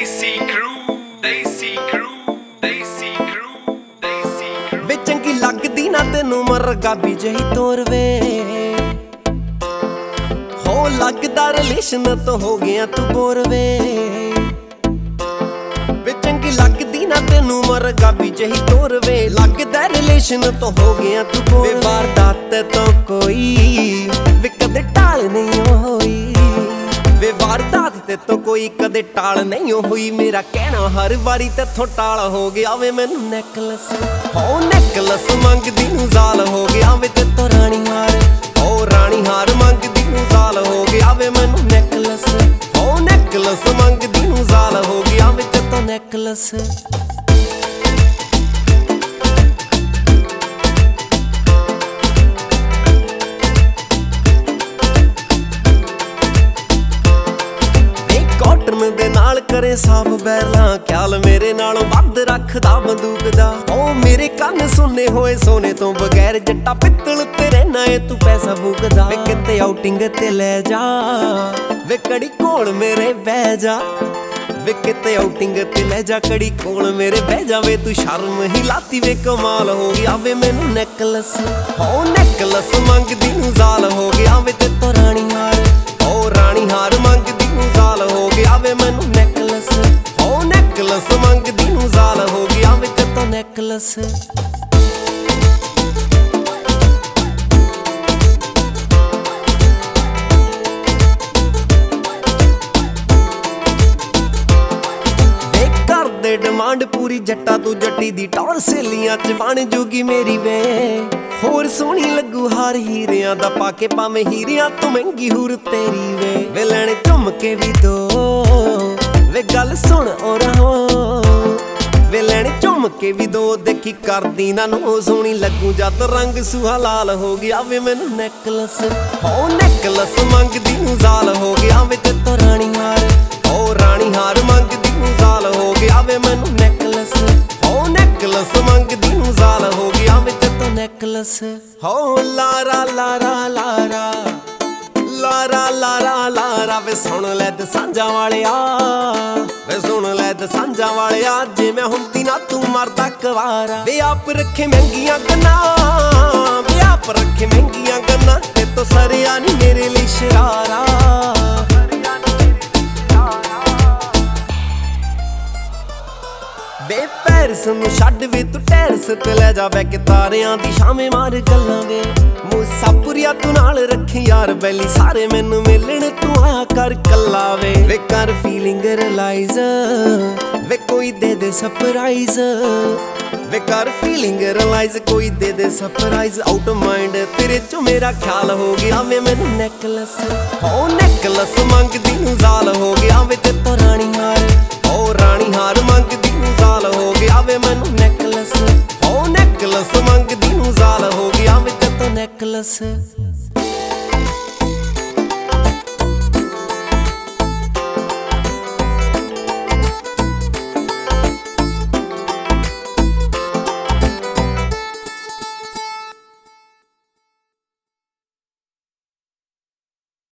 Desi crew, Desi crew, Desi crew, Desi crew। ਵੇ ਚੰਗੀ ਲੱਗਦੀ ਨਾ ਤੈਨੂੰ ਮਰਗਾ ਵੀ ਜਹੀ ਤੋਰਵੇ ਹੋ ਲੱਗਦਾ ਰਿਲੇਸ਼ਨ ਤੋਂ ਹੋ ਗਿਆ ਤੂੰ ਬੋਰਵੇ ਵੇ ਚੰਗੀ ਲੱਗਦੀ ਨਾ ਤੈਨੂੰ ਮਰਗਾ ਵੀ ਜਹੀ ਤੋਰਵੇ ਲੱਗਦਾ ਰਿਲੇਸ਼ਨ ਤੋਂ ਹੋ ਗਿਆ ਤੂੰ ਬੋਰਵੇ ਵੇ ਵਾਰਦਾਤ ਤੋਂ ਕੋਈ ਵੇ ਕਦੇ ਟਾਲ ਨਹੀਂ ਹੋਈ ਵੇ ਵਾਰਦਾਤ ਤੇ ਤੋਂ ਕੋਈ ਕਦੇ ਟਾਲ ਨਹੀਂ ਹੋਈ ਮੇਰਾ ਕਹਿਣਾ ਹਰ ਵਾਰੀ ਤੇਥੋਂ ਟਾਲ ਹੋ ਗਿਆ ਵੇ ਮੈਨੂੰ ਨੈਕਲਸ ਹੋ ਨੈਕਲਸ ਮੰਗਦੀ ਨੂੰ ਜ਼ਾਲ ਹੋ ਗਿਆ ਵੇ ਤੇਤੋਂ ਰਾਣੀ ਹਾਰ ਹੋ ਰਾਣੀ ਹਾਰ ਮੰਗਦੀ ਨੂੰ ਜ਼ਾਲ ਹੋ ਗਿਆ ਵੇ ਮੈਨੂੰ ਨੈਕਲਸ ਹੋ ਨੈਕਲਸ ਮੰਗਦੀ ਨੂੰ ਜ਼ਾਲ ਹੋ ਗਿਆ ਵੇ ਤੇਤੋਂ ਨੈਕਲਸ ਦੇ ਨਾਲ ਕਰੇ ਸਾਫ ਬੈਲਾਂ ਖਿਆਲ ਮੇਰੇ ਨਾਲੋਂ ਵੱਧ ਰੱਖਦਾ ਬੰਦੂਕ ਦਾ ਉਹ ਮੇਰੇ ਕੰਨ ਸੁੰਨੇ ਹੋਏ ਸੋਨੇ ਤੋਂ ਬਗੈਰ ਜੱਟਾ ਪਿੱਤਲ ਤੇ ਰਹਿਣਾ ਏ ਤੂੰ ਪੈਸਾ ਫੂਕਦਾ ਵੇ ਕਿਤੇ ਆਊਟਿੰਗ ਤੇ ਲੈ ਜਾ ਵੇ ਕੜੀ ਕੋਲ ਮੇਰੇ ਬਹਿ ਜਾ ਵੇ ਕਿਤੇ ਆਊਟਿੰਗ ਤੇ ਲੈ ਜਾ ਕੜੀ ਕੋਲ ਮੇਰੇ ਬਹਿ ਜਾਵੇ ਤੂੰ ਸ਼ਰਮ ਹੀ ਲਾਤੀ ਵੇ ਕਮਾਲ ਹੋ ਗਿਆ ਵੇ ਮੈਨੂੰ ਨੈਕਲਸ ਹੋ ਨੈਕਲਸ ਮੰਗਦੀ ਨੂੰ ਜ਼ਾਲ ਹੋ ਗਿਆ ਵੇ ਤੇਤੋਂ ਰਾਣੀ ਹਾਰ ਹੋ ਰਾਣੀ ਹਾਰ ਮੰਗਦੀ ਨੂੰ ਜ਼ਾਲ ਹੋ ਗਿਆ ਵੇ ਮੈਨੂੰ ਨੈਕਲਸ ਹੋ ਨੈਕਲਸ ਮੰਗਦੀ ਨੂੰ ਜ਼ਾਲ ਹੋ ਗਿਆ ਵੇ ਤੇਤੋਂ ਨੈਕਲਸ ਡਿਮਾਂਡ ਪੂਰੀ ਜੱਟਾ ਤੂੰ ਜੱਟੀ ਦੀ ਟੌਰ ਸੇਲੀਆਂ ਚ ਬਣ ਜੂਗੀ ਮੇਰੀ ਵੇ ਹੋਰ ਸੋਹਣੀ ਲੱਗੂ ਹਾਰ ਹੀਰਿਆਂ ਦਾ ਪਾ ਕੇ ਭਾਵੇਂ ਹੀਰਿਆਂ ਤੋਂ ਮਹਿੰਗੀ ਹੂਰ ਤੇਰੀ ਵੇ ਲੈਣ ਝੁੰਮ ਕੇ ਵੀ ਦੋ ਵੇ ਗੱਲ ਸੁਣ ਔਰ ਹੋ ਵੇ ਲੈਣ ਝੁੰਮ ਕੇ ਵੀ ਦੋ ਦੇਖੀ ਕਰਦੀ ਨਾ ਨੋ ਸੋਹਣੀ ਲੱਗੂ ਜਦ ਰੰਗ ਸੁਹਾ ਲਾਲ ਹੋ ਗਿਆ ਵੇ ਮੈਨੂੰ ਨੈਕਲਸ ਹੋ ਨੈਕਲਸ ਮੰਗਦੀ ਨੂੰ ਜ਼ਾਲ ਹੋ ਗਿਆ ਵੇ ਤੇਤੋਂ ਰਾਣੀ ਹਾਰ ਹੋ ਰਾਣੀ ਹਾਰ ਮੰਗਦੀ ਨੂੰ ਜ਼ਾਲ ਹੋ ਗਿਆ ਵੇ ਮੈਨੂੰ ਨੈਕਲਸ ਹੋ ਨੈਕਲਸ ਮੰਗਦੀ ਨੂੰ ਜ਼ਾਲ ਹੋ ਗਿਆ ਵੇ ਤੇਤੋਂ ਨੈਕਲਸ ਹੋ ਲਾਰਾ ਲਾਰਾ ਲਾਰਾ ਲਾਰਾ ਲਾਰਾ ਲਾਰਾ ਵੇ ਸੁਣ ਲੈ ਦਸਾਂਝਾਂ ਵਾਲਿਆ ਵੇ ਸੁਣ ਲੈ ਦਸਾਂਝਾਂ ਵਾਲਿਆ ਜਿਵੇਂ ਹੁੰਦੀ ਨਾ ਤੂੰ ਮਰਦਾ ਕੁਵਾਰਾ ਵੇ ਆਪ ਰੱਖੇ ਮਹਿੰਗੀਆਂ ਗੰਨਾਂ ਵੇ ਆਪ ਰੱਖੇ ਮਹਿੰਗੀਆਂ ਗੰਨਾਂ ਤੇਤੋਂ ਸਰਿਆ ਨੀ ਮੇਰੇ ਲਈ ਸ਼ਰਾਰਾ ਵੇ ਪੈਰਸ ਨੂੰ ਛੱਡ ਵੇ ਤੂੰ ਟੈਰਸ ਤੇ ਲੈ ਜਾ ਬੈ ਕੇ ਤਾਰਿਆਂ ਦੀ ਛਾਵੇਂ ਮਾਰ ਗੱਲਾਂ ਵੇ ਮੁਸਾਫਰੀਆ ਤੂੰ ਨਾਲ ਰੱਖੀ ਯਾਰ ਬੈਲੀ ਸਾਰੇ ਮੈਨੂੰ ਮਿਲਣ ਤੂੰ ਆਇਆ ਕਰ ਕੱਲਾ ਵੇ ਕਰ ਫੀਲਿੰਗ ਰਿਅਲਾਈਜ਼ ਵੇ ਕੋਈ ਦੇ ਦੇ ਸਰਪ੍ਰਾਈਜ਼ ਵੇ ਕਰ ਫੀਲਿੰਗ ਰਿਅਲਾਈਜ਼ ਕੋਈ ਦੇ ਦੇ ਸਰਪ੍ਰਾਈਜ਼ ਆਊਟ ਮਾਈਂਡ ਤੇਰੇ ਚੋਂ ਮੇਰਾ ਖਿਆਲ ਹੋ ਗਿਆ ਵੇ ਮੈਨੂੰ ਨੈਕਲਸ ਹੋ ਨੈਕਲਸ ਮੰਗਦੀ ਨੂੰ ਜ਼ਾਲ ਹੋ ਗਿਆ ਵੇ ਤੇਤੋਂ ਰਾਣੀ ਹਾਰ ਹੋ ਰਾਣੀ ਹਾਰ ਮੰਗਦੀ ਨੂੰ ਜ਼ਾਲ ਹੋ ਗਿਆ ਵੇ ਮੈਨੂੰ ਨੈਕਲਸ ਹੋ ਨੈਕਲਸ ਮੰਗਦੀ ਨੂੰ ਜ਼ਾਲ ਹੋ ਗਿਆ ਵੇ ਤੇਤੋਂ ਨੈਕਲਸ